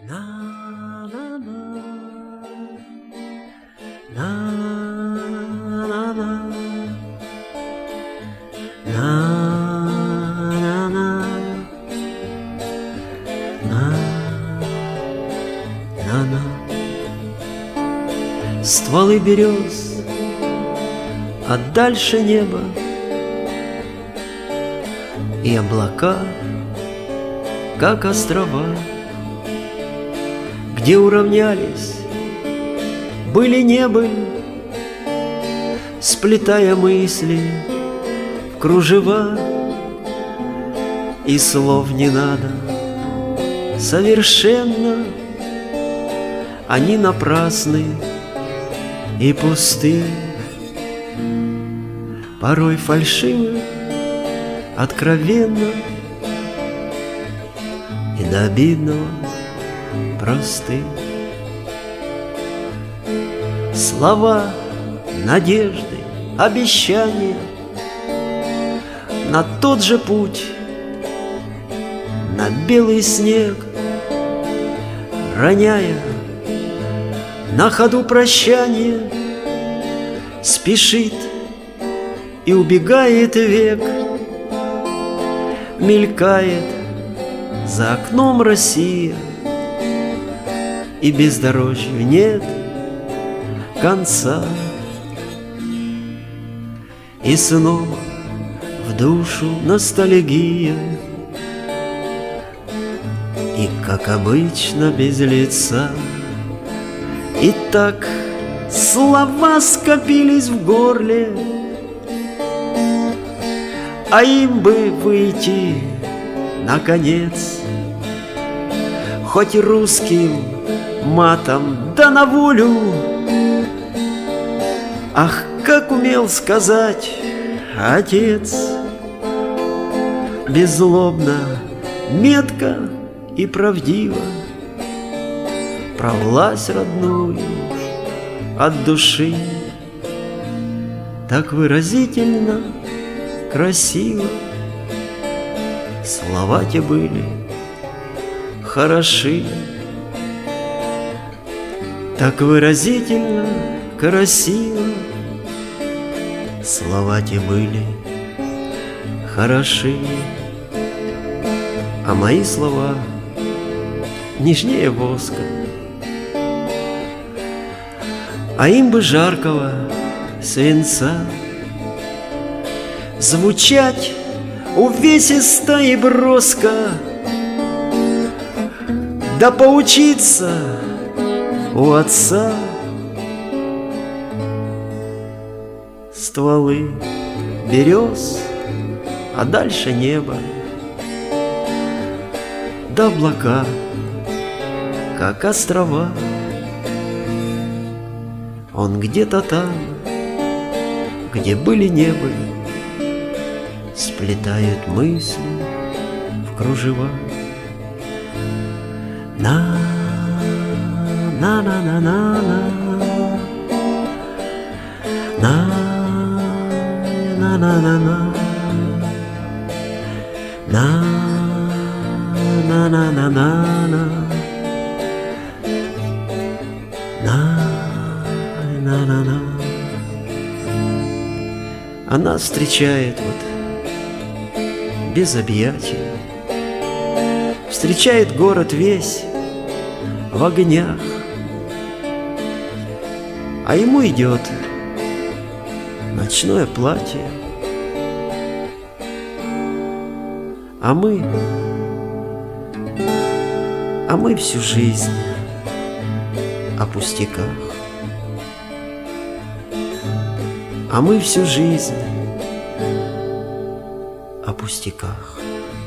На на на на на на на на на. Стволы берез, а дальше небо и облака, как острова, где уравнялись, были не были, сплетая мысли в кружева. И слов не надо совершенно, они напрасны и пусты, порой фальшивы, откровенно и до обидного просты. Слова надежды, обещания на тот же путь, на белый снег, роняя на ходу прощание, спешит и убегает век, мелькает за окном Россия, и бездорожью нет конца. И снова в душу ностальгия, и, как обычно, без лица. И так слова скопились в горле, а им бы выйти наконец, хоть русским матом, да на волю. Ах, как умел сказать отец, беззлобно, метко и правдиво, про власть родную от души, так выразительно, красиво. Слова те были хороши, так выразительно, красиво. Слова те были хороши, а мои слова нежнее воска. А им бы жаркого свинца, звучать увесисто и броско, да поучиться у отца. Стволы берез, а дальше небо, да облака, как острова. Он где-то там, где были не были, сплетают мысли в кружева. На на на на на на на на на на на на на на на на. Она встречает вот без объятий, встречает город весь в огнях, а ему идет ночное платье, а мы всю жизнь о пустяках. А мы всю жизнь о пустяках.